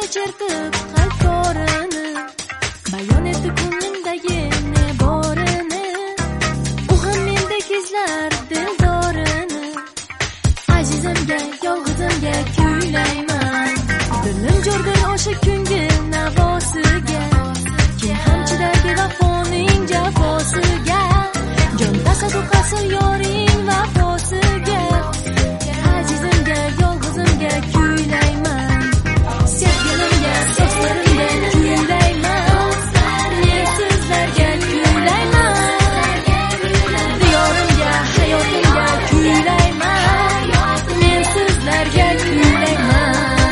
chertib qalblarini, bayon etdi ko'nglimdagi ne borini. U ham mendek izlar dildorini, azizimga, yolg'izimga kuylayman. Dilim jo'rdir o'sha ko'ngil navosiga, kim ham chidaydi vafoning jafosiga. Jon tasadu qasil yoring vafosiga, azizimga, yolg'izimga kuylayman. Sevgilimga, so'zlarimga kuylayman. Men sizlarga kuylayman. Diyorimga, hayotimga kuylayman. Men sizlarga kuylayman.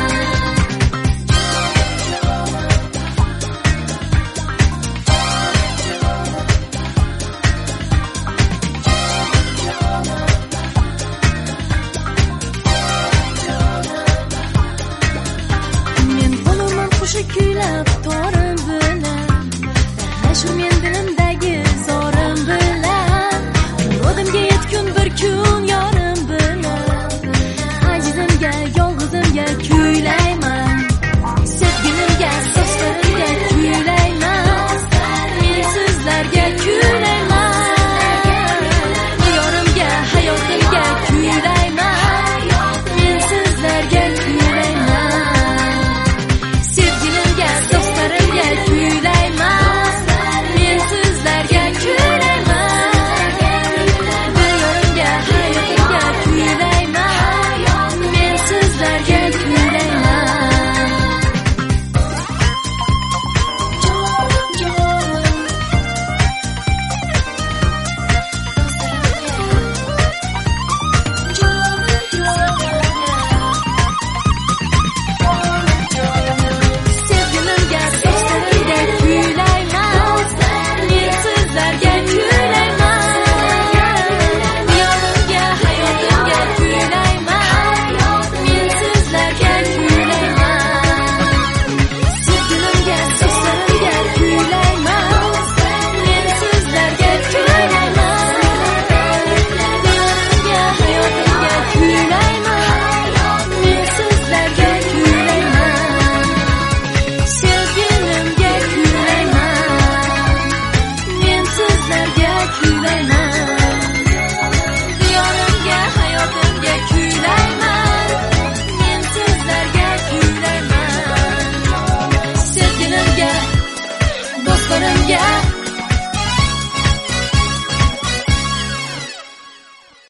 Qo'sha kuylab torim bilan, shu men dilimdagi zorim bilan. Murodimga yetgun bir kun yorim bilan, azizimga, yolg'izimga kuylayman. Sevgilimga, so'zlarimga kuylayman. Men sizlarga kuylayman. Diyorimga, hayotimga kuylayman. Men sizlarga kuylayman. So'zlarimga kuylayman. Men sizlarga kuylayman. Diyorimga, hayotimga kuylayman. Men sizlarga kuylayman. Sevgilimga, so'zlarimga kuylayman. Men sizlarga kuylayman. Diyorimga, hayotimga kuylayman. Men sizlarga kuylayman. Sevgilimga, so'zlarimga kuylayman. Men sizlarga kuylayman. Diyorimga, hayotimga kuylayman. Men sizlarga kuylayman. Sevgilimga kuylayman. Men sizlarga kuylayman.